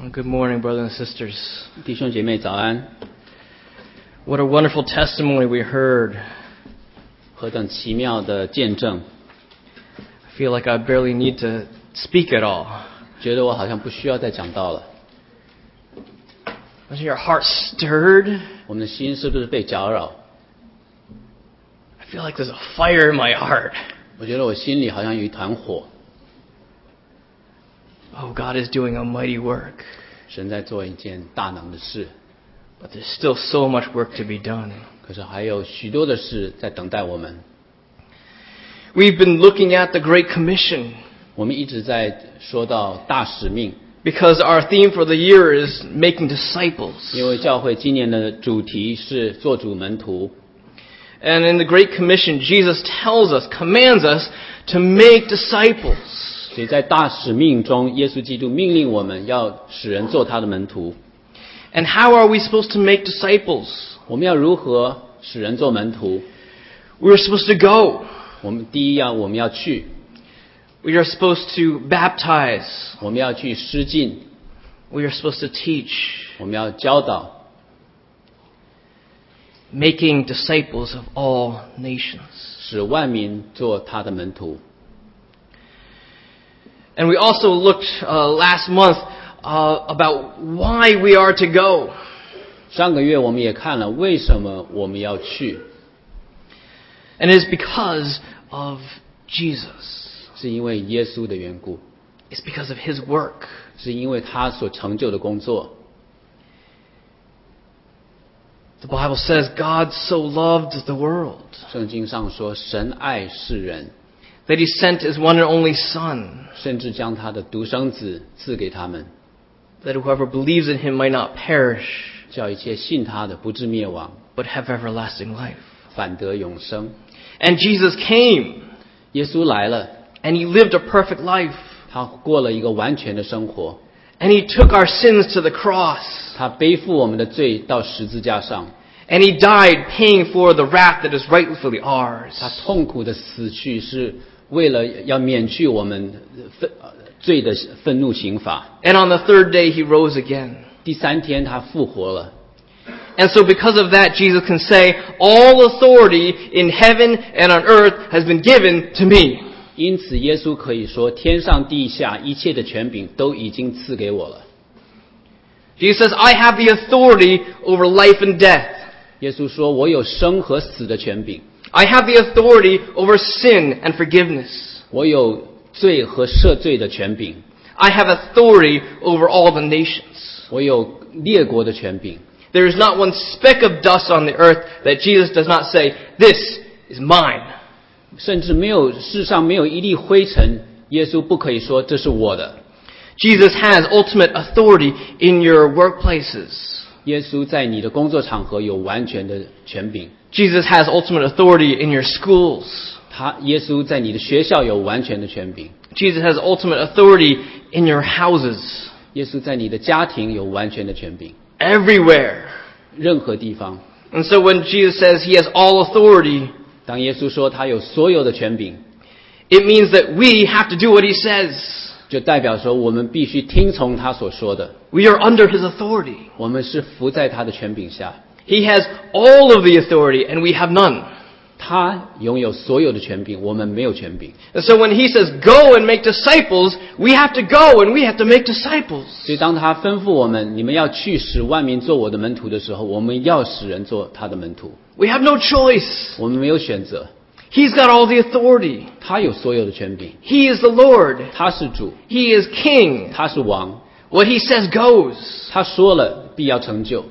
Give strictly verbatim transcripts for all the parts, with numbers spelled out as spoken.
Good morning, brothers and sisters. 弟兄姐妹早安。 What a wonderful testimony we heard. 何等奇妙的见证。 I feel like I barely need to speak at all. 觉得我好像不需要再讲道了。 Wasn't your heart stirred? 我们的心是不是被搅扰？ I feel like there's a fire in my heart. 我觉得我心里好像有一团火。 Oh, God is doing a mighty work. 神在做一件大能的事， But there's still so much work to be done. 可是还有许多的事在等待我们。 We've been looking at the Great Commission 我们一直在说到大使命， because our theme for the year is making disciples. 因为教会今年的主题是做主门徒。 And in the Great Commission, Jesus tells us, commands us to make disciples. 所以在大使命中，耶稣基督命令我们要使人做他的门徒。 And how are we supposed to make disciples? 我们要如何使人做门徒？ We're supposed to go. 我们第一要我们要去， We are supposed to baptize. 我们要去施浸， We are supposed to teach. 我们要教导， Making disciples of all nations. 使万民做他的门徒。 And we also looked uh, last month uh, about why we are to go. 上个月我们也看了为什么我们要去， And it is because of Jesus. 是因为耶稣的缘故， It's because of His work. 是因为他所成就的工作。 The Bible says God so loved the world 圣经上说，神爱世人， that He sent His one and only Son, 甚至将他的独生子赐给他们， that whoever believes in Him might not perish, 叫一切信他的不至灭亡， but have everlasting life. 反得永生。 And Jesus came, 耶稣来了， and He lived a perfect life, 他过了一个完全的生活， and He took our sins to the cross, 他背负我们的罪到十字架上， and He died paying for the wrath that is rightfully ours. 他痛苦的死去是为了要免去我们愤罪的愤怒刑罚。 And on the third day He rose again. 第三天他复活了， And so because of that, Jesus can say, all authority in heaven and on earth has been given to me. 因此耶稣可以说，天上地下一切的权柄都已经赐给我了。 Jesus says, I have the authority over life and death. 耶稣说，我有生和死的权柄， I have the authority over sin and forgiveness. 我有罪和赦罪的权柄， I have authority over all the nations. 我有列国的权柄。 There is not one speck of dust on the earth that Jesus does not say, this is mine. 甚至没有世上没有一粒灰尘，耶稣不可以说这是我的。 Jesus has ultimate authority in your workplaces. 耶稣在你的工作场合有完全的权柄， Jesus has ultimate authority in your schools. 他耶稣在你的学校有完全的权柄， Jesus has ultimate authority in your houses. 耶稣在你的家庭有完全的权柄， Everywhere. 任何地方。 And so when Jesus says He has all authority, 当耶稣说他有所有的权柄， it means that we have to do what He says. 就代表说我们必须听从他所说的， We are under His authority. 我们是服在他的权柄下。 He has all of the authority and we have none. 他拥有所有的权柄，我们没有权柄。 And so when He says go and make disciples, we have to go and we have to make disciples. 所以当他吩咐我们，你们要去使万民做我的门徒的时候，我们要使人做他的门徒， We have no choice. 我们没有选择。 He's got all the authority. 他有所有的权柄， He is the Lord. 他是主， He is King. 他是王， What He says goes. 他说了必要成就。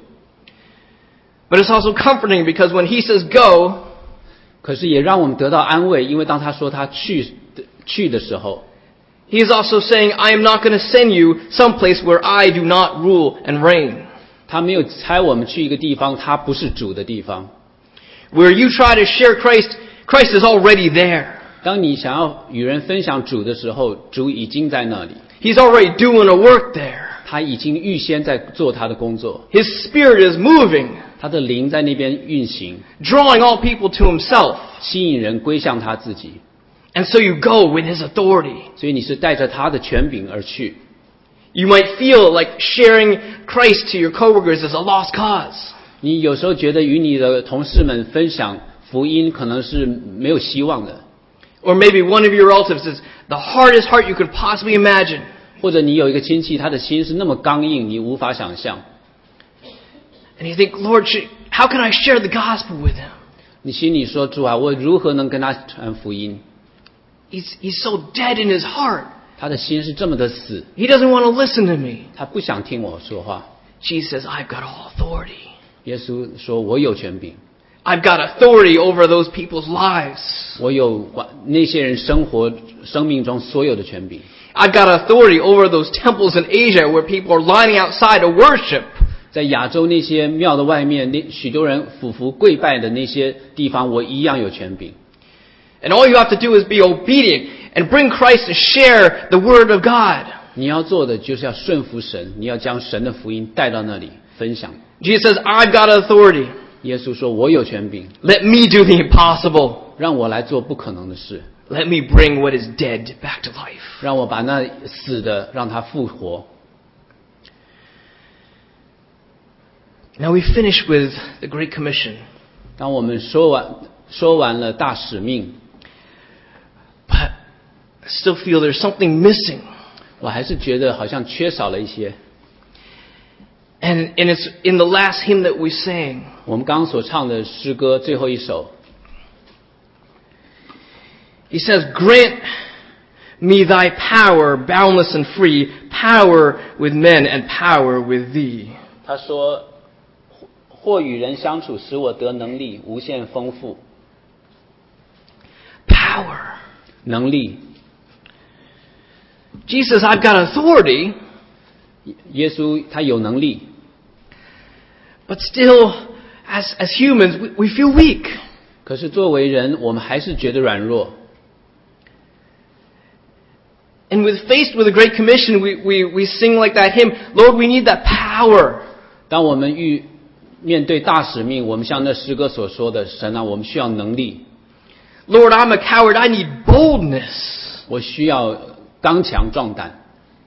But it's also comforting because when He says go, 可是也让我们得到安慰，因为当他说他去去的时候， He is also saying, I am not going to send you someplace where I do not rule and reign. 他没有差我们去一个地方，他不是主的地方。 Where you try to share Christ, Christ is already there. 当你想要与人分享主的时候，主已经在那里， He's already doing a work there. 他已经预先在做他的工作， His Spirit is moving, 他的灵在那边运行， drawing all people to Himself. 吸引人归向他自己。 And so you go with His authority. 所以你是带着他的权柄而去。 You might feel like sharing Christ to your coworkers is a lost cause. 你有时候觉得与你的同事们分享福音可能是没有希望的， Or maybe one of your relatives is the hardest heart you could possibly imagine. 或者你有一个亲戚，他的心是那么刚硬，你无法想象。 And you think, Lord, should, how can I share the gospel with him? 你心里说：“主啊，我如何能跟他传福音？ He's, he's so dead in his heart. 他的心是这么的死， He doesn't want to listen to me. 他不想听我说话。” Jesus says, I've got all authority. 耶稣说：“我有权柄， I've got authority over those people's lives. 我有管那些人生活生命中所有的权柄。 I've got authority over those temples in Asia where people are lining outside to worship. 在亚洲那些庙的外面，那许多人俯伏跪拜的那些地方，我一样有权柄。 And all you have to do is be obedient and bring Christ to share the word of God. 你要做的就是要顺服神，你要将神的福音带到那里分享。 Jesus says, I've got authority. 耶稣说：“我有权柄， Let me do the impossible. 让我来做不可能的事， Let me bring what is dead back to life. 让我把那死的让他复活。” Now we finish with the Great Commission. 当我们说完说完了大使命， But I still feel there's something missing. 我还是觉得好像缺少了一些。 And, and it's in the last hymn that we sang. 我们刚刚所唱的诗歌最后一首， He says, Grant me thy power, boundless and free, power with men and power with thee. 他说：“或与人相处，使我得能力，无限丰富。 Power. 能力。 Jesus, I've got authority, 耶稣他有能力， but still, as, as humans, we, we feel weak. 可是作为人，我们还是觉得软弱。 And with faced with a great commission, we, we, we sing like that hymn, Lord, we need that power. 当我们遇面对大使命，我们像那诗歌所说的，神啊，我们需要能力， Lord, I'm a coward. I need boldness. 我需要刚强壮胆。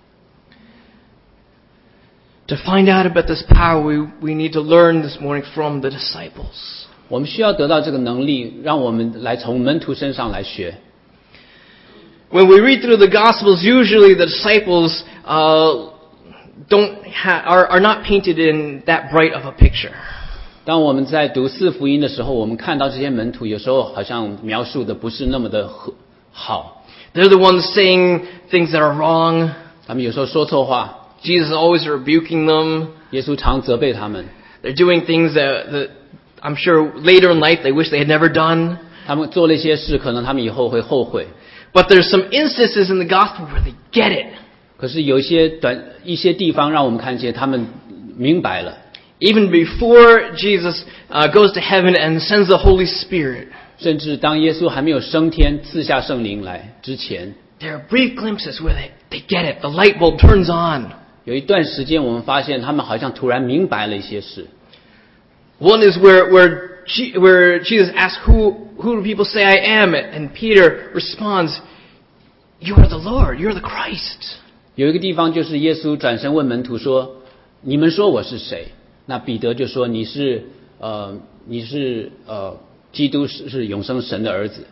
To find out about this power, we, we need to learn this morning from the disciples. 我们需要得到这个能力，让我们来从门徒身上来学。 When we read through the Gospels, usually the disciples uh, don't ha- are, are not painted in that bright of a picture. 当我们在读四福音的时候，我们看到这些门徒，有时候好像描述的不是那么的好。 They're the ones saying things that are wrong. 他们有时候说错话， Jesus is always rebuking them. 耶稣常责备他们。 They're doing things that, that I'm sure later in life they wish they had never done. 他们做了一些事，可能他们以后会后悔。 But there's some instances in the gospel where they get it. 可是有一些短一些地方让我们看见他们明白了。 Even before Jesus uh, goes to heaven and sends the Holy Spirit, 甚至当耶稣还没有升天赐下圣灵来之前， there are brief glimpses where they, they get it. The light bulb turns on. 有一段时间我们发现他们好像突然明白了一些事。 One is where, where, G, where Jesus asks, who, who do people say I am? And Peter responds, you are the Lord, you're the Christ. 有一个地方就是耶稣转身问门徒说：“你们说我是谁？”那彼得就说：“你是呃，你是呃，基督是是永生神的儿子。”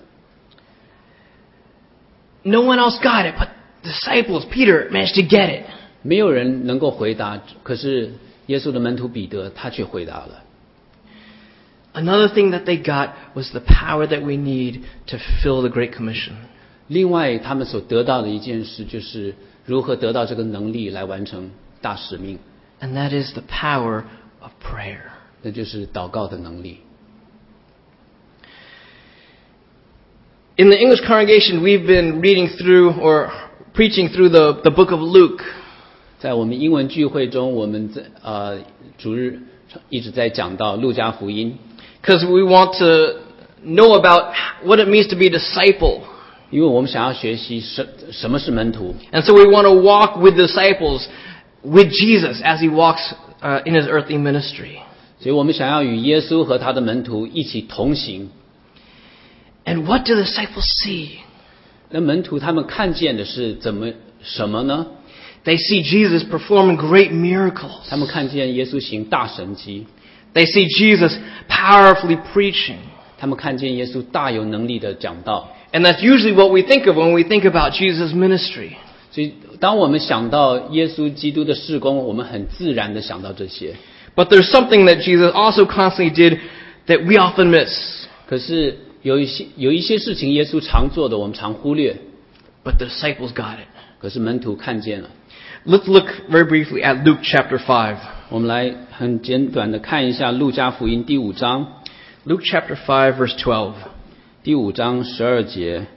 No one else got it, but disciples, Peter managed to get it. 没有人能够回答，可是耶稣的门徒彼得他却回答了。 Another thing that they got was the power that we need to fulfill the Great Commission. 另外，他们所得到的一件事就是如何得到这个能力来完成大使命， And that is the power of prayer. 那就是祷告的能力。 In the English congregation, we've been reading through or preaching through the, the book of Luke. 在我们英文聚会中，我们在呃主日一直在讲到路加福音， Because we want to know about what it means to be a disciple. 因为我们想要学习什什么是门徒， And so we want to walk with disciples, with Jesus as he walks uh, in his earthly ministry. 所以我们想要与耶稣和他的门徒一起同行。 And what do the disciples see? 那门徒他们看见的是怎么什么呢？ They see Jesus perform great miracles. 他们看见耶稣行大神迹， They see Jesus powerfully preaching. 他们看见耶稣大有能力的讲道。 And that's usually what we think of when we think about Jesus' ministry. 所以当我们想到耶稣基督的事工，我们很自然的想到这些。 But there's something that Jesus also constantly did that we often miss. 可是有一些有一些事情耶稣常做的，我们常忽略， But the disciples got it. 可是门徒看见了。 Let's look very briefly at Luke chapter five. 我们来很简短的看一下路加福音第五章， Luke chapter five, verse twelve. 第五章十二节。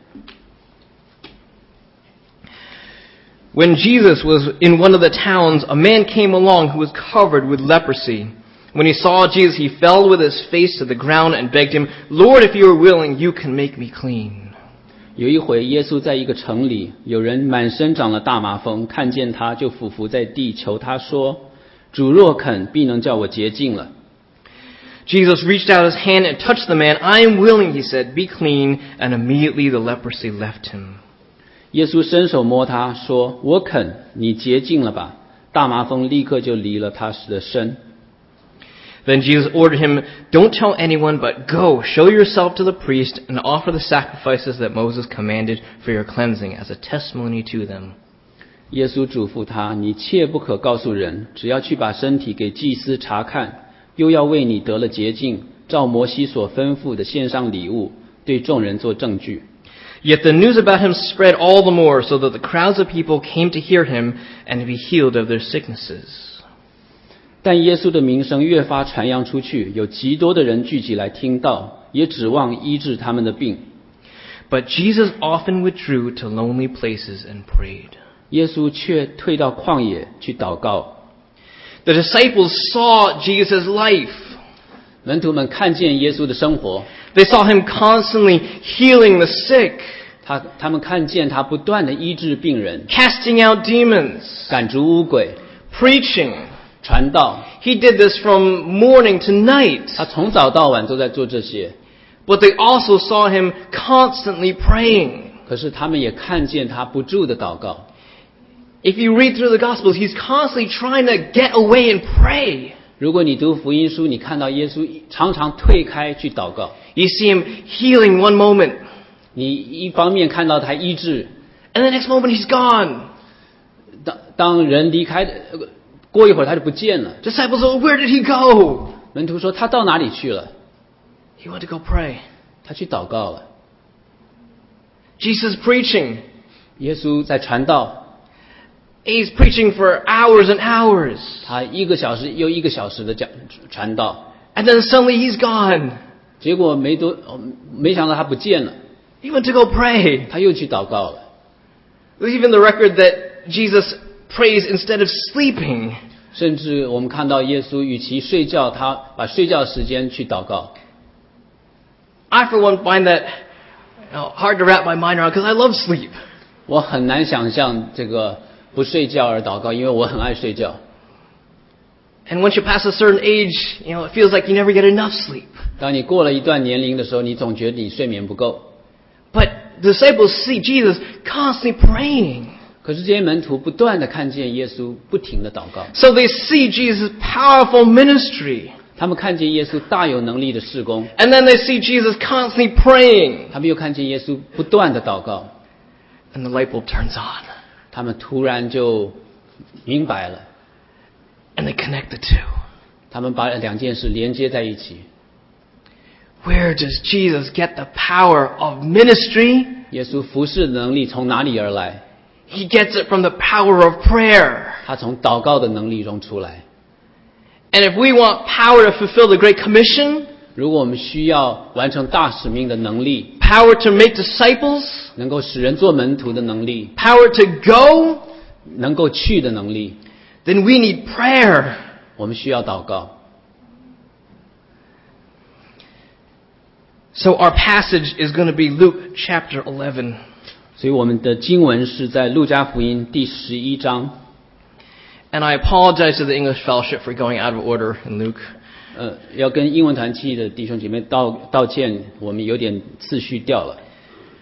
When Jesus was in one of the towns, a man came along who was covered with leprosy. When he saw Jesus, he fell with his face to the ground and begged him, Lord, if you are willing, you can make me clean. 有一回，耶稣在一个城里，有人满身长了大麻风，看见他就俯伏在地，求他说：“主若肯，必能叫我洁净了。” Jesus reached out his hand and touched the man. I am willing, he said, be clean. And immediately the leprosy left him. 耶稣伸手摸他，说：“我肯，你洁净了吧。”大麻风立刻就离了他的身。 Then Jesus ordered him, Don't tell anyone, but go, show yourself to the priest, and offer the sacrifices that Moses commanded for your cleansing as a testimony to them. 耶稣嘱咐他：“你切不可告诉人，只要去把身体给祭司查看，又要为你得了洁净，照摩西所吩咐的献上礼物，对众人做证据。” Yet the news about him spread all the more, so that the crowds of people came to hear him and to be healed of their sicknesses. 但耶稣的名声越发传扬出去，有极多的人聚集来听道，也指望医治他们的病。 But Jesus often withdrew to lonely places and prayed. 耶稣却退到旷野去祷告。 The disciples saw Jesus' life. 门徒们看见耶稣的生活， They saw him constantly healing the sick, 他他们看见他不断的医治病人， casting out demons, 赶逐污鬼， preaching. 传道。 He did this from morning to night. 他从早到晚都在做这些。 But they also saw him constantly praying. 可是他们也看见他不住的祷告。 If you read through the Gospels, he's constantly trying to get away and pray. 如果你读福音书，你看到耶稣常常退开去祷告。 You see him healing one moment, 你一方面看到他医治， and the next moment he's gone. 当当人离开，过一会儿他就不见了。 Disciples, oh, where did he go? 门徒说他到哪里去了？ He went to go pray. 他去祷告了。 Jesus preaching. 耶稣在传道， He's preaching for hours and hours. 他一个小時又一个小时的讲传道， And then suddenly he's gone. 结果没多，没想到他不见了， He went to go pray. 他又去祷告了。 There's even the record that Jesus prays instead of sleeping. 甚至我们看到耶稣与其睡觉，他把睡觉时间去祷告。 I, for one, find that you know, hard to wrap my mind around because I love sleep. 我很难想象这个不睡觉而祷告，因为我很爱睡觉。 And once you pass a certain age, you know, it feels like you never get enough sleep. 当你过了一段年龄的时候，你总觉得你睡眠不够。 But the disciples see Jesus constantly praying. 可是这些门徒不断的看见耶稣不停的祷告， So they see Jesus' powerful ministry. 他们看见耶稣大有能力的事工， And then they see Jesus constantly praying. 他们又看见耶稣不断的祷告， And the light bulb turns on. 他们突然就明白了， And they connect the two. 他们把两件事连接在一起。 Where does Jesus get the power of ministry? 耶稣服侍的能力从哪里而来？ He gets it from the power of prayer. 他从祷告的能力中出来。 And if we want power to fulfill the Great Commission, 如果我们需要完成大使命的能力， power to make disciples, 能够使人做门徒的能力， power to go, 能够去的能力， then we need prayer. 我们需要祷告。 So our passage is going to be Luke chapter eleven. 所以我们的经文是在路加福音第十一章。 And I apologize to the English fellowship for going out of order in Luke. 呃，要跟英文团契的弟兄姐妹道道歉，我们有点次序掉了。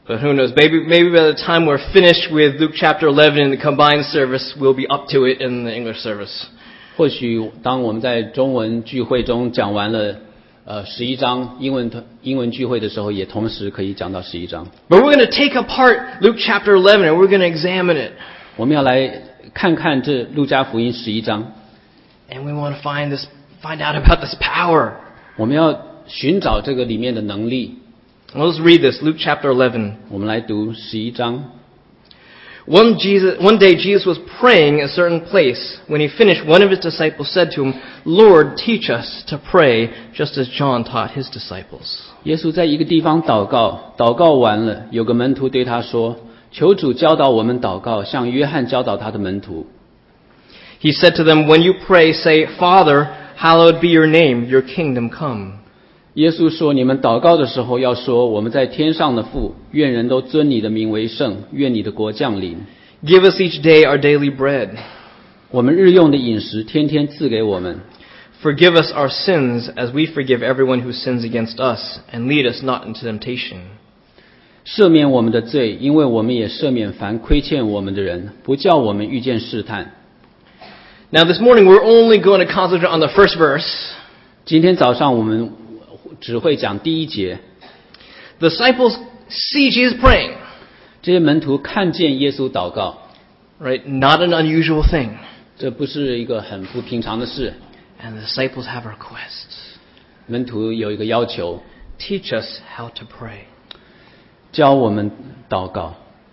But who knows? Maybe, maybe by the time we're finished with Luke chapter eleven in the combined service, we'll be up to it in the English service. 或许当我们在中文聚会中讲完了呃十一章英文英文聚会的时候，也同时可以讲到十一章。 But we're going to take apart Luke chapter eleven and we're going to examine it. 我们要来看看这路加福音十一章。 And we want to find this, find out about this power. 我们要寻找这个里面的能力。 Let's read this, Luke chapter eleven. 我们来读十一章。 One, Jesus, one day Jesus was praying at a certain place. When he finished, one of his disciples said to him, Lord, teach us to pray, just as John taught his disciples. 耶稣在一个地方祷告，祷告完了，有个门徒对他说：“求主教导我们祷告，像约翰教导他的门徒。” He said to them, When you pray, say, Father, hallowed be your name, your kingdom come. 耶稣说：“你们祷告的时候要说，我们在天上的父，愿人都尊你的名为圣，愿你的国降临。 Give us each day our daily bread. 我们日用的饮食，天天赐给我们。 Forgive us our sins as we forgive everyone who sins against us, and lead us not into temptation. 赦免我们的罪，因为我们也赦免凡亏欠我们的人，不叫我们遇见试探。” Now this morning we're only going to concentrate on the first verse. 今天早上我们只会讲第一节。 The disciples see Jesus praying. 这些门徒看见耶稣祷告， Right? Not an unusual thing. 这不是一个很不平常的事。 And the disciples have a request. 门徒有一个要求， Teach us how to pray. 教我们祷告。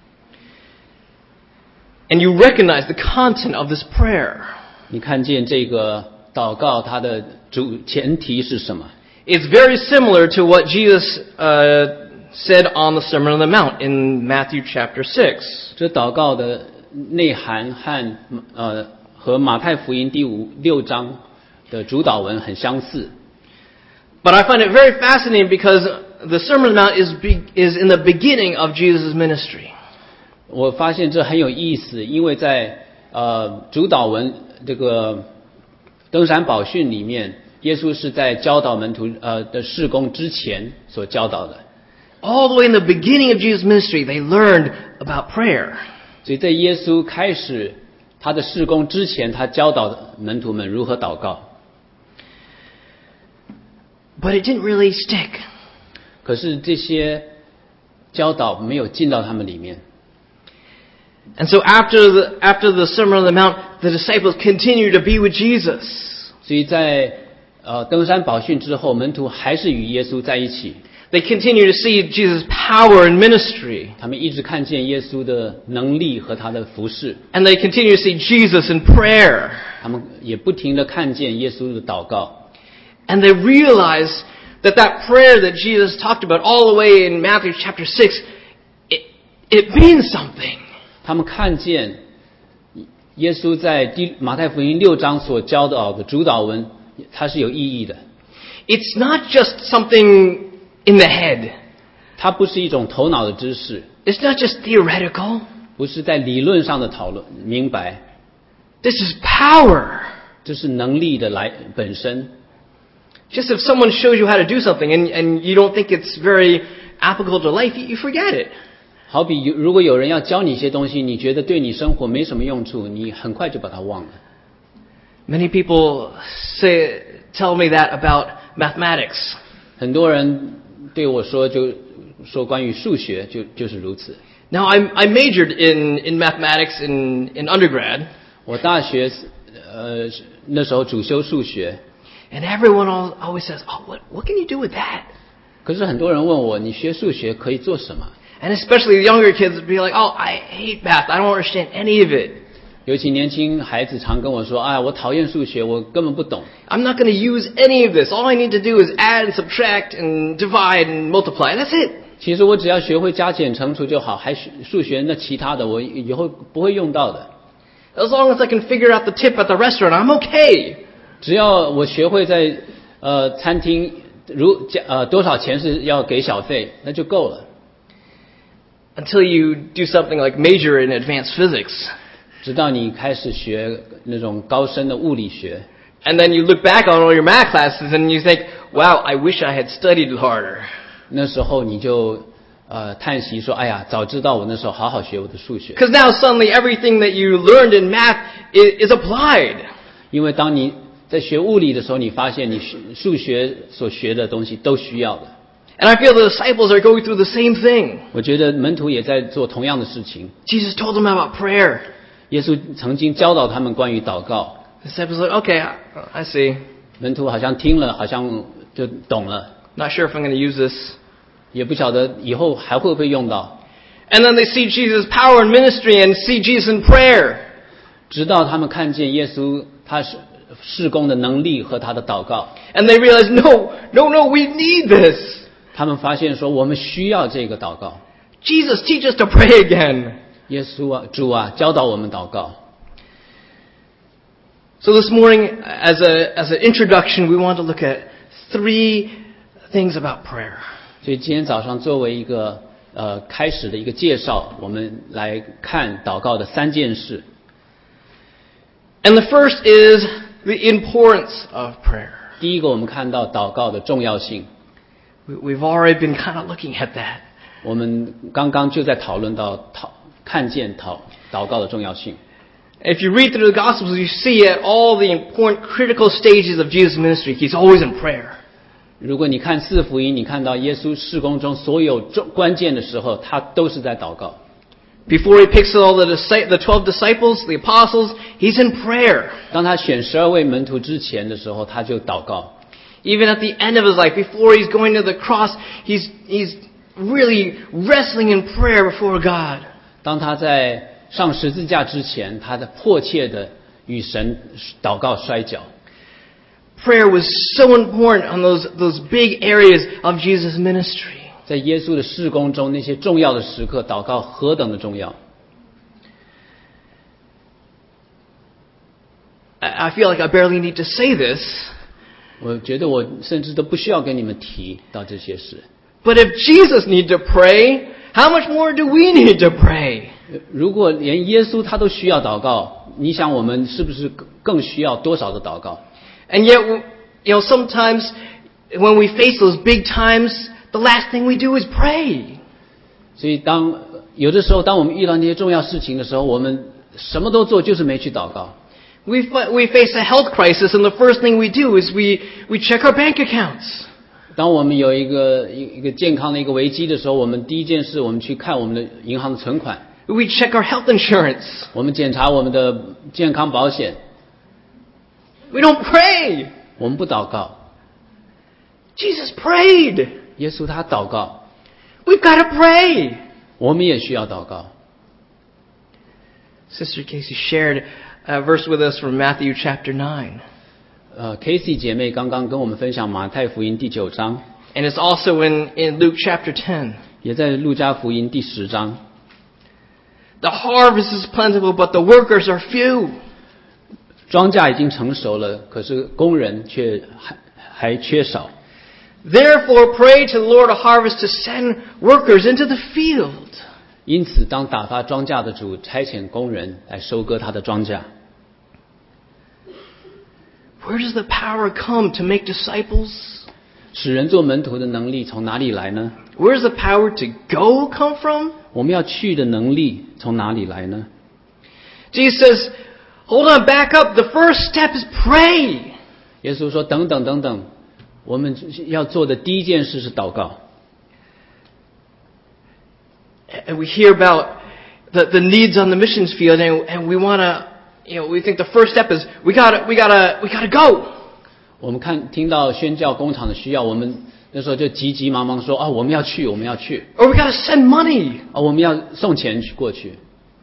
And you recognize the content of this prayer. 你看见这个祷告它的主前提是什么？ It's very similar to what Jesus uh, said on the Sermon on the Mount in Matthew chapter six. 这祷告的内涵和呃和马太福音第五六章的主导文很相似。 But I find it very fascinating because the Sermon on the Mount is, be, is in the beginning of Jesus' ministry. 我发现这很有意思，因为在呃主导文这个登山宝训里面，耶稣是在教导门徒呃的事工之前所教导的。 All the way in the beginning of Jesus' ministry, they learned about prayer. 所以在耶稣开始他的事工之前，他教导门徒们如何祷告。 But it didn't really stick. 可是这些教导没有进到他们里面。 And so after the, after the Sermon on the Mount, the disciples continue to be with Jesus. 所以在呃登山宝训之后，门徒还是与耶稣在一起。 They continue to see Jesus' power in ministry. 他们一直看见耶稣的能力和他的服事， And they continue to see Jesus in prayer. 他们也不停地看见耶稣的祷告。 And they realize that that prayer that Jesus talked about all the way in Matthew chapter six, it, it means something. 他们看见耶稣在第马太福音六章所教导的主导文，它是有意义的。 It's not just something in the head. 它不是一种头脑的知识， It's not just theoretical. 不是在理论上的讨论明白， This is power. 这是能力的来本身。 Just if someone shows you how to do something and, and you don't think it's very applicable to life, you, you forget it. 好比如果有人要教你一些东西，你觉得对你生活没什么用处，你很快就把它忘了。 Many people say, tell me that about mathematics. 很多人对我说，就说关于数学就就是如此。 Now, I, I majored in, in mathematics in, in undergrad. 我大学呃那时候主修数学， And everyone always says, oh, what, what can you do with that? 可是很多人问我，你学数学可以做什么？ And especially the younger kids would be like, oh, I hate math. I don't understand any of it. 尤其年轻孩子常跟我说，哎，我讨厌数学，我根本不懂。 I'm not going to use any of this. All I need to do is add and subtract and divide and multiply. That's it. 其实我只要学会加减乘除就好，还数学那其他的我以后不会用到的。 As long as I can figure out the tip at the restaurant, I'm okay. 只要我学会在呃餐厅如呃多少钱是要给小费，那就够了。 Until you do something like major in advanced physics. 直到你开始学那种高深的物理学， And then you look back on all your math classes and you think, wow, I wish I had studied harder. 那时候你就呃叹息说：“哎呀，早知道我那时候好好学我的数学。” Because now suddenly everything that you learned in math is, is applied. 因为当你在学物理的时候，你发现你数学所学的东西都需要的。 And I feel the disciples are going through the same thing. 我觉得门徒也在做同样的事情。 Jesus told them about prayer. 耶稣曾经教导他们关于祷告。 The disciples are like, okay, I, I see. 门徒好像听了，好像就懂了。 Not sure if I'm going to use this. 也不晓得以后还会不会用到。 And then they see Jesus' power in ministry and see Jesus in prayer. 直到他们看见耶稣他是事工的能力和他的祷告。 And they realize, no, no, no, we need this. 他们发现说，我们需要这个祷告。 Jesus, teach us to pray again. 耶稣啊，主啊，教导我们祷告。 So this morning, as a as an introduction, we want to look at three things about prayer. 所以今天早上作为一个呃开始的一个介绍，我们来看祷告的三件事。 And the first is the importance of prayer. 第一个，我们看到祷告的重要性。 We've already been kind of looking at that. 我们刚刚就在讨论到讨看见祷祷告的重要性。 If you read through the Gospels, you see at all the important critical stages of Jesus' ministry, he's always in prayer. 如果你看四福音，你看到耶稣事工中所有重关键的时候，他都是在祷告。 Before he picks all the the twelve disciples, the apostles, he's in prayer. 当他选十二位门徒之前的时候，他就祷告。 Even at the end of his life, before he's going to the cross, he's he's really wrestling in prayer before God. 当他在上十字架之前，他的迫切的与神祷告摔跤。 Prayer was so important on those those big areas of Jesus' ministry. 在耶稣的事工中，那些重要的时刻，祷告何等的重要。 I feel like I barely need to say this. 我觉得我甚至都不需要跟你们提到这些事。 But if Jesus needs to pray, how much more do we need to pray? 如果连耶稣他都需要祷告，你想我们是不是更需要多少的祷告？ And yet, you know, sometimes when we face those big times, the last thing we do is pray. 所以当有的时候，当我们遇到那些重要事情的时候，我们什么都做，就是没去祷告。 We we face a health crisis, and the first thing we do is we we check our bank accounts. 当我们有一个一个健康的一个危机的时候，我们第一件事，我们去看我们的银行的存款。 We check our health insurance. 我们检查我们的健康保险。 We don't pray. 我们不祷告。 Jesus prayed. 耶稣他祷告。 We've got to pray. 我们也需要祷告。 Sister Casey shared a verse with us from Matthew chapter nine. 呃 ，Casey 姐妹刚刚跟我们分享马太福音第九章。 And it's also in in Luke chapter ten. 也在路加福音第十章。 The harvest is plentiful, but the workers are few. 庄稼已经成熟了，可是工人却还还缺少。 Therefore, pray to the Lord of harvest to send workers into the field. 因此，当打发庄稼的主差遣工人来收割他的庄稼。 Where does the power come to make disciples? 使人做门徒的能力从哪里来呢？ Where does the power to go come from? 我们要去的能力从哪里来呢？ Jesus says, hold on, back up. The first step is pray. 耶稣说：“等等等等，我们要做的第一件事是祷告。” And we hear about the, the needs on the missions field, and, and we want to, you know, we think the first step is we got we got to we got to go. 我们看听到宣教工厂的需要，我们那时候就急急忙忙说：“啊，我们要去，我们要去。” Or we got to send money. 啊，我们要送钱去过去。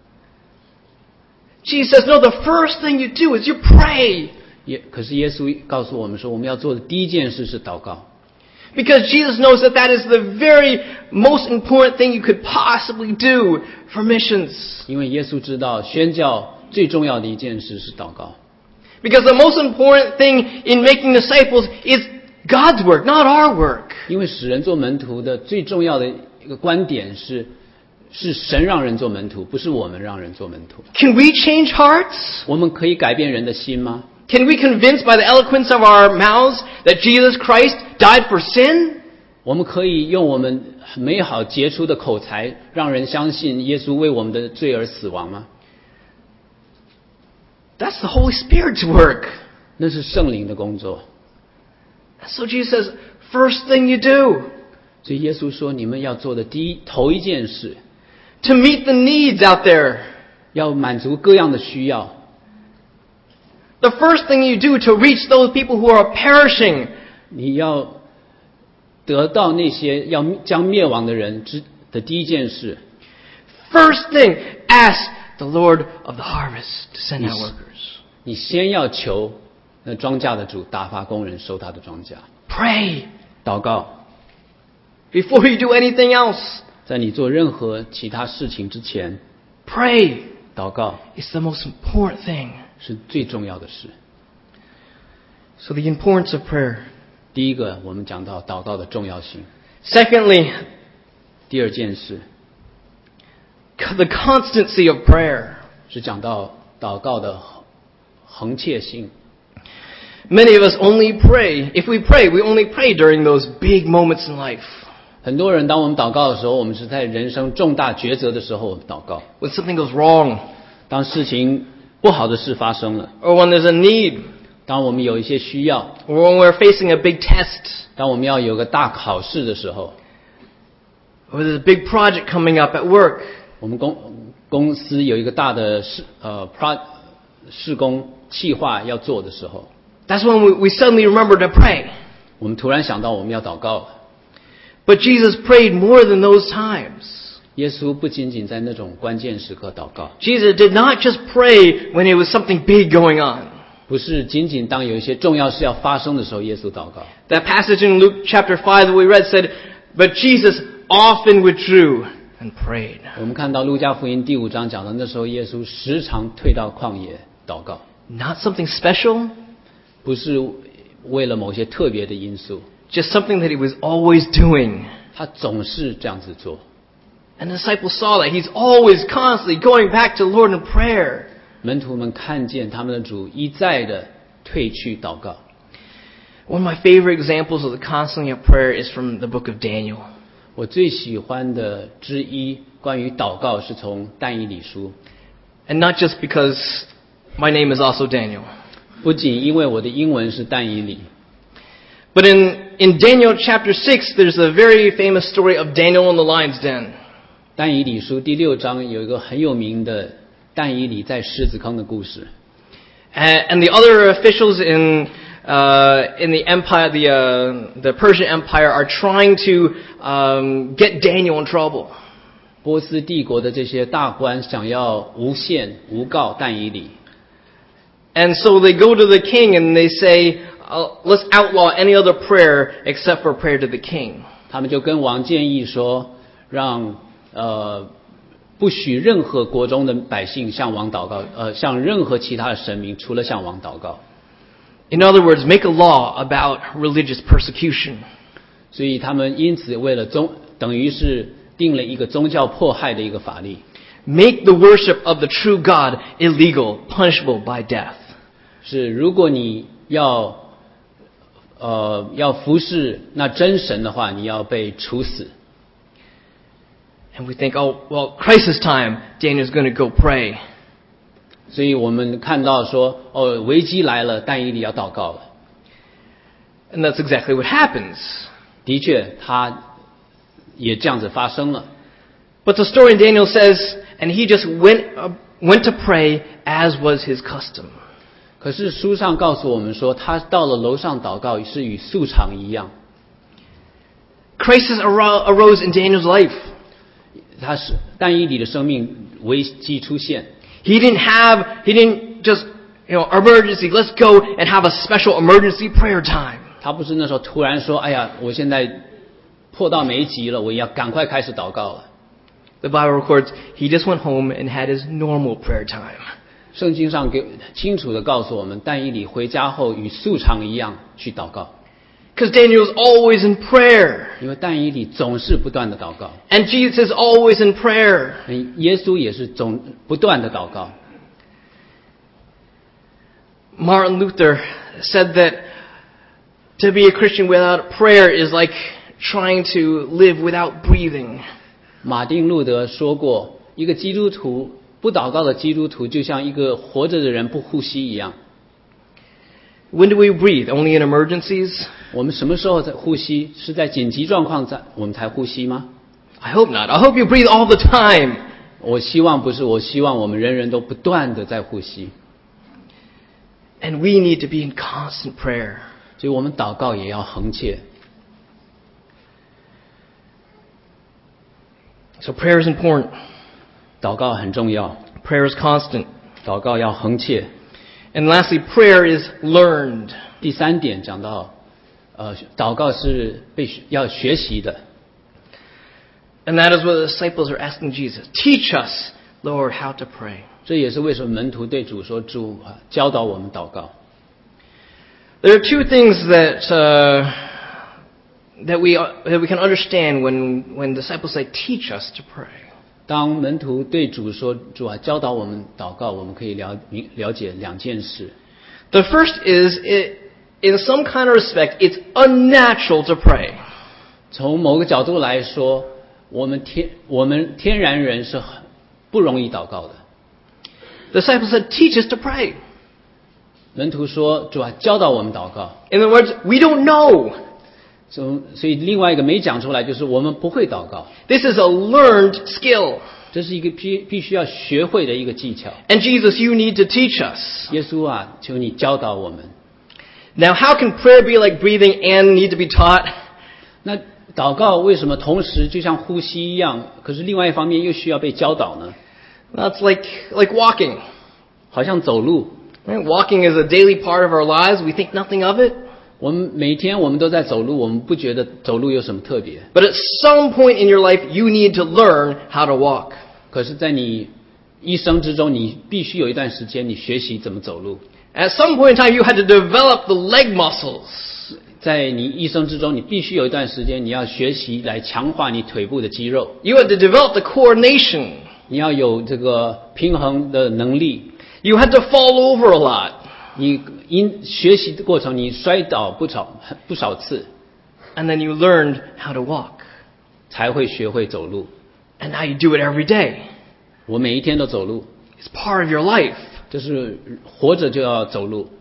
Jesus says, no, the first thing you do is you pray. 耶，可是耶稣告诉我们说，我们要做的第一件事是祷告。 Because Jesus knows that that is the very most important thing you could possibly do for missions. 因为耶稣知道宣教最重要的一件事是祷告。 Because the most important thing in making disciples is God's work, not our work. 因为使人做门徒的最重要的一个观点是，是神让人做门徒，不是我们让人做门徒。 Can we change hearts? 我们可以改变人的心吗？ Can we convince by the eloquence of our mouths that Jesus Christ died for sin? 我们可以用我们美好杰出的口才，让人相信耶稣为我们的罪而死亡吗？ That's the Holy Spirit's work. 那是圣灵的工作。 So Jesus says, first thing you do, 所以耶稣说，你们要做的第一头一件事， to meet the needs out there. 要满足各样的需要。 The first thing you do to reach those people who are perishing. 你要得到那些要将灭亡的人之的第一件事。 First thing, ask the Lord of the harvest to send out workers. 你先要求那庄稼的主打发工人收他的庄稼。 Pray 祷告， before you do anything else. 在你做任何其他事情之前， Pray 祷告 is the most important thing. 是最重要的事。 So the importance of prayer. 第一个，我们讲到祷告的重要性。 Secondly, 第二件事 the constancy of prayer. 是讲到祷告的恒切性。 Many of us only pray. If we pray, we only pray during those big moments in life. 很多人当我们祷告的时候，我们是在人生重大抉择的时候祷告。 When something goes wrong, 当事情不好的事发生了， or when there's a need, 当我们有一些需要， or when we're facing a big test, 当我们要有个大考试的时候， or there's a big project coming up at work. 我们公公司有一个大的事呃 pro 事工计划要做的时候， That's when we, we suddenly remember to pray. 我们突然想到我们要祷告了。 But Jesus prayed more than those times. 耶稣不仅仅在那种关键时刻祷告， Jesus did not just pray when it was something big going on. 不是仅仅当有一些重要事要发生的时候，耶稣祷告。 That passage in Luke chapter five that we read said, but Jesus often withdrew and prayed. 我们看到路加福音第五章讲的，那时候耶稣时常退到旷野祷告， Not something special, 不是为了某些特别的因素， just something that he was always doing. 他总是这样子做。 And the disciples saw that. He's always constantly going back to the Lord in prayer. 门徒们看见他们的主一再的退去祷告。 One of my favorite examples of the constantly of prayer is from the book of Daniel. 我最喜欢的之一关于祷告是从但以理书， And not just because my name is also Daniel. 不仅因为我的英文是但以理， But in, in Daniel chapter six, there's a very famous story of Daniel in the lion's den. 但以理书第六章有一个很有名的但以理在狮子坑的故事。 And, and the other officials in, uh, in the empire, the, uh, the Persian Empire are trying to um, get Daniel in trouble. 波斯帝国的这些大官想要诬陷诬告但以理， And so they go to the king and they say, uh, let's outlaw any other prayer except for prayer to the king. 他们就跟王建议说，让呃不许任何国中的百姓向王祷告，呃向任何其他的神明，除了向王祷告。 In other words, make a law about religious persecution. 所以他们因此为了宗，等于是定了一个宗教迫害的一个法律， Make the worship of the true God illegal, punishable by death. 是如果你要呃要服侍那真神的话，你要被处死。 And we think, oh, well, crisis time, Daniel's going to go pray. 所以我们看到说，哦，危机来了，但以理要祷告了。 And that's exactly what happens. 的确，他也这样子发生了。 But the story in Daniel says, and he just went, uh, went to pray as was his custom. 可是书上告诉我们说，他到了楼上祷告是与素常一样。 Crisis aro- arose in Daniel's life. 他是但以理的生命危机出现， He didn't have, he didn't just, you know, emergency, let's go and have a special emergency prayer time. 他不是那时候突然说，哎呀，我现在迫到眉睫了，我要赶快开始祷告了。 The Bible records he just went home and had his normal prayer time. 圣经上给清楚的告诉我们，但以理回家后与素常一样去祷告， Because Daniel is always in prayer. 因为但以理总是不断的祷告， And Jesus is always in prayer. 耶稣也是总不断的祷告。 Martin Luther said that to be a Christian without prayer is like trying to live without breathing. 马丁路德说过，一个基督徒不祷告的基督徒就像一个活着的人不呼吸一样。 When do we breathe? Only in emergencies? 我们什么时候在呼吸？是在紧急状况在我们才呼吸吗？ I hope not. I hope you breathe all the time. 我希望不是，我希望我们人人都不断的在呼吸。 And we need to be in constant prayer. 所以我们祷告也要恒切。 So prayer is important. 祷告很重要， Prayer is constant. 祷告要恒切。 And lastly, prayer is learned. 第三点讲到，呃，祷告是被要学习的。 And that is what the disciples are asking Jesus. Teach us, Lord, how to pray. 这也是为什么门徒对主说：“主啊，教导我们祷告。” There are two things that uh, that we that we can understand when when disciples say, "Teach us to pray." 当门徒对主说：“主啊，教导我们祷告。”我们可以了了解两件事。 The first is, it, in some kind of respect, it's unnatural to pray. 从某个角度来说，我们天我们天然人是很不容易祷告的。 The disciples said, "Teach us to pray." 门徒说：“主啊，教导我们祷告。” In other words, we don't know. 所所以另外一个没讲出来，就是我们不会祷告。 This is a learned skill. 这是一个必必须要学会的一个技巧。 And Jesus, you need to teach us. 耶稣啊，求你教导我们。 Now, how can prayer be like breathing and need to be taught? 那祷告为什么同时就像呼吸一样，可是另外一方面又需要被教导呢？ Well, it's like like walking. 好像走路， Right? Walking is a daily part of our lives. We think nothing of it. 我们每天我们都在走路，我们不觉得走路有什么特别。 But at some point in your life, you need to learn how to walk. 可是，在你一生之中，你必须有一段时间，你学习怎么走路。 At some point in time, you had to develop the leg muscles. 在你一生之中，你必须有一段时间，你要学习来强化你腿部的肌肉。 You had to develop the coordination. 你要有这个平衡的能力。 You had to fall over a lot. 你因学习的过程，你摔倒不少不少次， And then you learned how to walk. 才会学会走路。 And now you do it every day. 我每一天都走路， It's part of your life. 就是活着就要走路。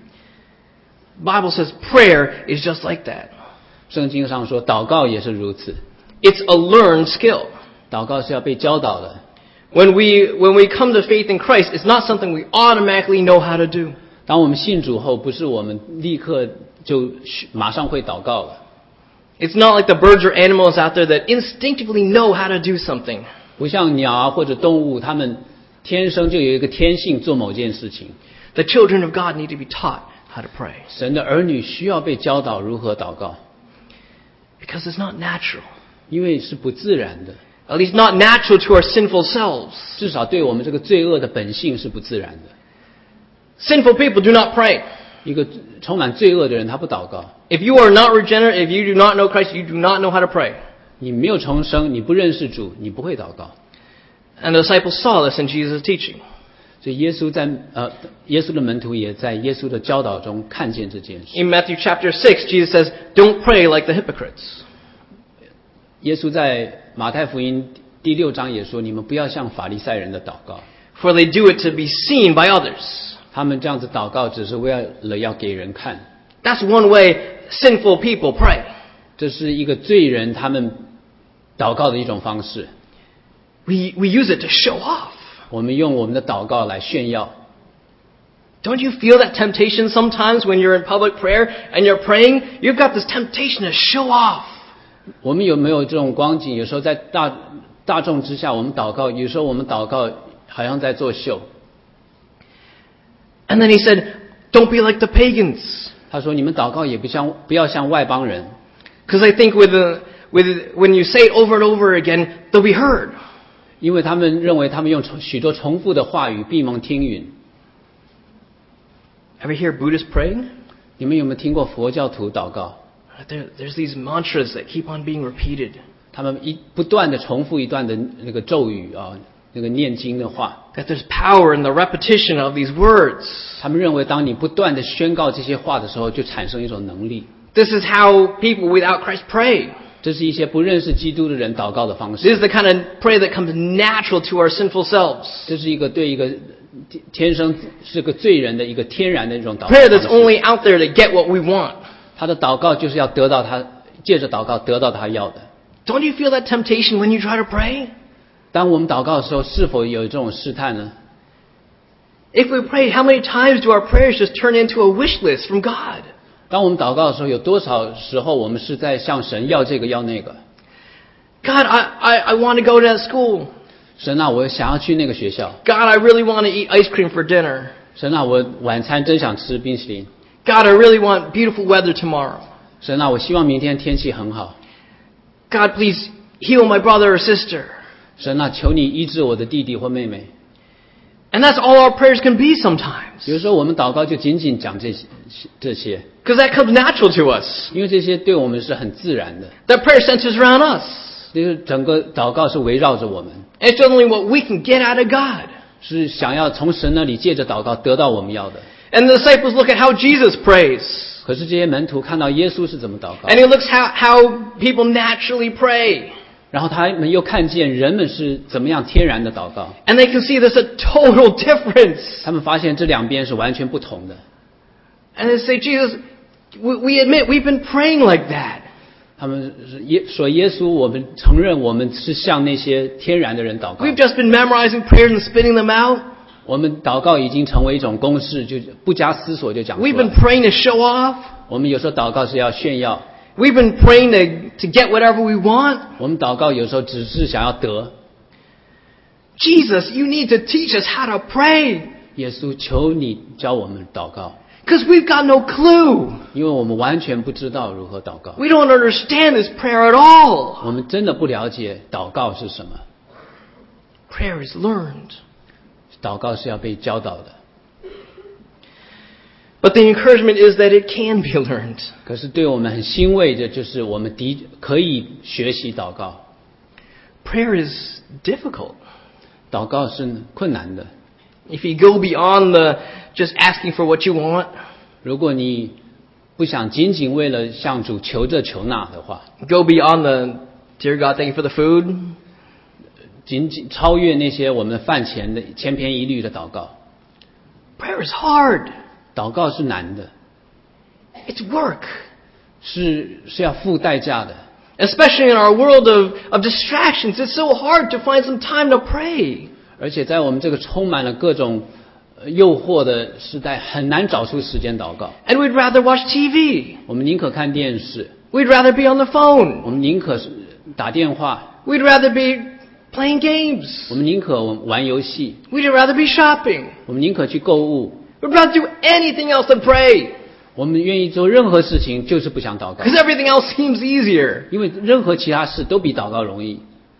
Bible says prayer is just like that. 圣经上说，祷告也是如此。 It's a learned skill. 祷告是要被教导的。 When we when we come to faith in Christ, it's not something we automatically know how to do. 当我们信主后，不是我们立刻就马上会祷告了。 It's not like the birds or animals out there that instinctively know how to do something. 不像鸟啊或者动物，它们天生就有一个天性做某件事情。 The children of God need to be taught how to pray. 神的儿女需要被教导如何祷告， Because it's not natural. 因为是不自然的， At least not natural to our sinful selves. 至少对我们这个罪恶的本性是不自然的。 Sinful people do not pray. 一个充满罪恶的人，他不祷告。 If you are not regenerate, if you do not know Christ, you do not know how to pray. 你没有重生，你不认识主，你不会祷告。 And the disciples saw this in Jesus' teaching. 所以耶稣在呃，耶稣的门徒也在耶稣的教导中看见这件事。 In Matthew chapter six, Jesus says, "Don't pray like the hypocrites." 耶稣在马太福音第六章也说：“你们不要像法利赛人的祷告， For they do it to be seen by others. 他们这样子祷告只是为了要给人看。 That's one way sinful people pray. 这是一个罪人他们祷告的一种方式。 We, we use it to show off. 我们用我们的祷告来炫耀。 Don't you feel that temptation sometimes when you're in public prayer and you're praying? You've got this temptation to show off. 我们有没有这种光景？有时候在大大众之下，我们祷告，有时候我们祷告好像在作秀。 And then he said, "Don't be like the pagans." 他说：“你们祷告也不像不要像外邦人， Because I think with the, with when you say it over and over again, they'll be heard. 因为他们认为他们用许多重复的话语闭门听允。” Ever hear Buddhists praying? 你们有没有听过佛教徒祷告？ There, there's these mantras that keep on being repeated. 他们一不断的重复一段的那个咒语啊，那个念经的话。 That there's power in the repetition of these words. 他们认为，当你不断的宣告这些话的时候，就产生一种能力。 This is how people without Christ pray. 这是一些不认识基督的人祷告的方 This 式。 is the kind of prayer that comes natural to our sinful selves. 这是一个对一个天生是个罪人的一个天然的一种祷告 Prayer 方 that's 式。 only out there to get what we want. 他的祷告就是要得到他，借着祷告得到他要的。 Don't you feel that temptation when you try to pray? 当我们祷告的时候，是否有这种试探呢？ If we pray, how many times do our prayers just turn into a wish list from God? 当我们祷告的时候，有多少时候我们是在向神要这个要那个？ God, I, I, I want to go to that school. 神啊，我想要去那个学校。 God, I really want to eat ice cream for dinner. 神啊，我晚餐真想吃冰淇淋。 God, I really want beautiful weather tomorrow. 神啊，我希望明天天气很好。 God, please heal my brother or sister. 神啊，求你医治我的弟弟或妹妹。 And that's all our prayers can be sometimes. 有时候我们祷告就仅仅讲这些这些， Because that comes natural to us. 因为这些对我们是很自然的。 That prayer centers around us. 就是整个祷告是围绕着我们， It's only what we can get out of God. 是想要从神那里借着祷告得到我们要的。 And the disciples look at how Jesus prays. 可是这些门徒看到耶稣是怎么祷告， And he looks how, how people naturally pray. 然后他们又看见人们是怎么样天然的祷告， And they can see there's a total difference. 他们发现这两边是完全不同的。 And they say, Jesus, we, we admit we've been praying like that. 他们是耶说耶稣，我们承认我们是像那些天然的人祷告， We've just been memorizing prayers and spitting them out. 我们祷告已经成为一种公式，就不加思索就讲出 We've 来 been。praying to show off. 我们有时候祷告是要炫耀， We've been praying to, to get whatever we want. 我们祷告有时候只是想要得。 Jesus, you need to teach us how to pray. 耶稣，求你教我们祷告， Because we've got no clue. 因为我们完全不知道如何祷告， We don't understand this prayer at all. 我们真的不了解祷告是什么。 Prayer is learned. 祷告是要被教导的， But the encouragement is that it can be learned. 可是对我们很欣慰的就是我们的可以学习祷告。 Prayer is difficult. 祷告是困难的， If you go beyond the just asking for what you want, 如果你不想仅仅为了向主求这求那的话， go beyond the, dear God, thank you for the food. 仅仅超越那些我们饭前的千篇一律的祷告。 Prayer is hard. 祷告是难的， It's work. 是是要付代价的。 Especially in our world of, of distractions, it's so hard to find some time to pray. 而且在我们这个充满了各种呃诱惑的时代，很难找出时间祷告。 And we'd rather watch T V. 我们宁可看电视， We'd rather be on the phone. 我们宁可是打电话， We'd rather be playing games. 我们宁可玩游戏， We'd rather be shopping. 我们宁可去购物， We'd rather do anything else than pray. 我们愿意做任何事情，就是不想祷告， Because everything else seems easier. 因为任何其他事都比祷告容易。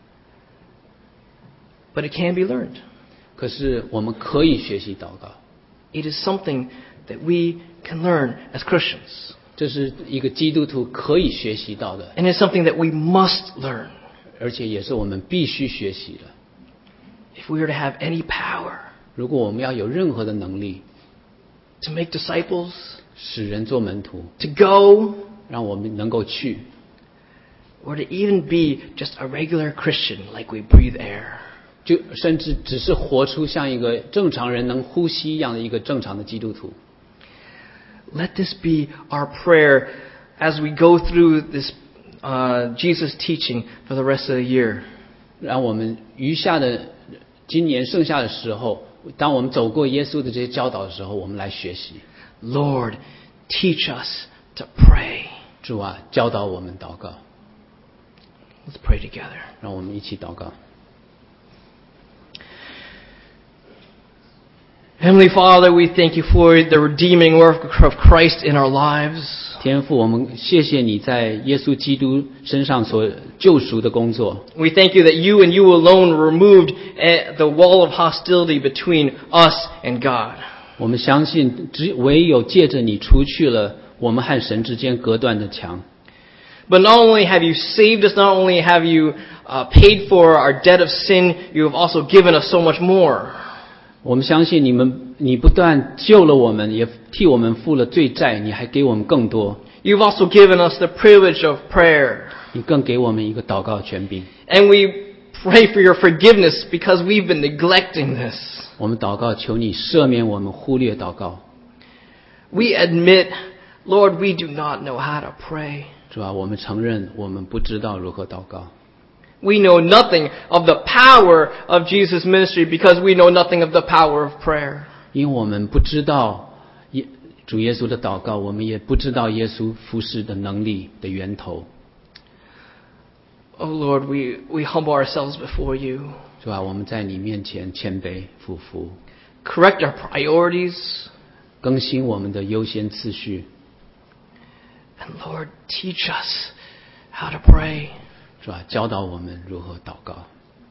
But it can be learned. 可是我们可以学习祷告， It is something that we can learn as Christians. 这是一个基督徒可以学习到的， And it's something that we must learn. 而且也是我们必须学习的。 If we are to have any power 如果我们要有任何的能力， to make disciples, 使人做门徒， to go, 让我们能够去， or to even be just a regular Christian like we breathe air, 就甚至只是活出像一个正常人能呼吸一样的一个正常的基督徒。 let this be our prayer as we go through this uh, Jesus teaching for the rest of the year. 让我们余下的今年剩下的时候，当我们走过耶稣的这些教导的时候，我们来学习。 Lord, teach us to pray. 主啊，教导我们祷告， Let's pray together. 让我们一起祷告。 Heavenly Father, we thank you for the redeeming work of Christ in our lives. 天父，我们谢谢你在耶稣基督身上所救赎的工作。 We thank you that you and you alone removed uh, the wall of hostility between us and God. 我们相信，只唯有借着你除去了我们和神之间隔断的墙。 But not only have you saved us, not only have you uh, paid for our debt of sin, you have also given us so much more. 我们相信你们，你不但救了我们，也替我们付了罪债，你还给我们更多。 You've also given us the privilege of prayer. 你更给我们一个祷告权柄。 And we pray for your forgiveness because we've been neglecting this. 我们祷告，求你赦免我们忽略祷告。 We admit, Lord, we do not know how to pray. 主啊，我们承认我们不知道如何祷告。 We know nothing of the power of Jesus' ministry because we know nothing of the power of prayer. 因为我们不知道耶主耶稣的祷告，我们也不知道耶稣服侍的能力的源头。 Oh Lord, we, we humble ourselves before you. 主啊，我们在你面前谦卑俯伏， Correct our priorities. 更新我们的优先次序。 And Lord, teach us how to pray. 主啊，教导我们如何祷告。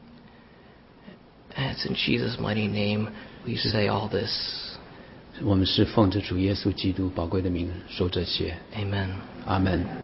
And it's in Jesus' mighty name we say all this. 我们是奉着主耶稣基督宝贵的名说这些。 Amen. 阿门。